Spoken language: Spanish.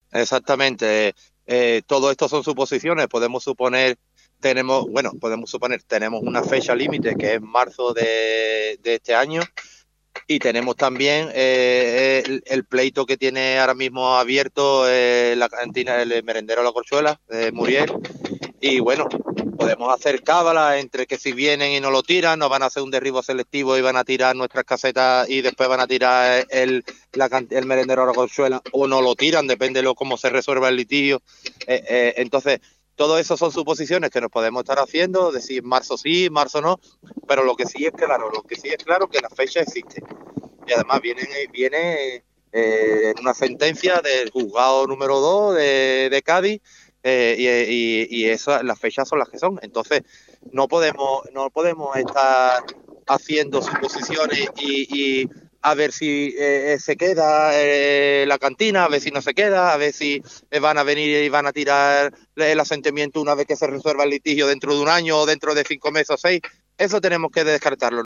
Exactamente. Todo esto son suposiciones. Tenemos una fecha límite que es marzo de este año. Y tenemos también el pleito que tiene ahora mismo abierto la cantina, el merendero La Corchuela, Muriel. Y bueno, podemos hacer cábala entre que si vienen y no lo tiran, nos van a hacer un derribo selectivo y van a tirar nuestras casetas y después van a tirar el merendero La Corchuela, o no lo tiran, depende de cómo se resuelva el litigio. Entonces, todo eso son suposiciones que nos podemos estar haciendo, decir marzo sí, marzo no, pero lo que sí es claro que la fecha existe. Y además viene una sentencia del juzgado número 2 de Cádiz, las fechas son las que son. Entonces, no podemos estar haciendo suposiciones y a ver si se queda la cantina, a ver si no se queda, a ver si van a venir y van a tirar el asentamiento una vez que se resuelva el litigio dentro de un año o dentro de 5 meses o 6. Eso tenemos que descartarlo.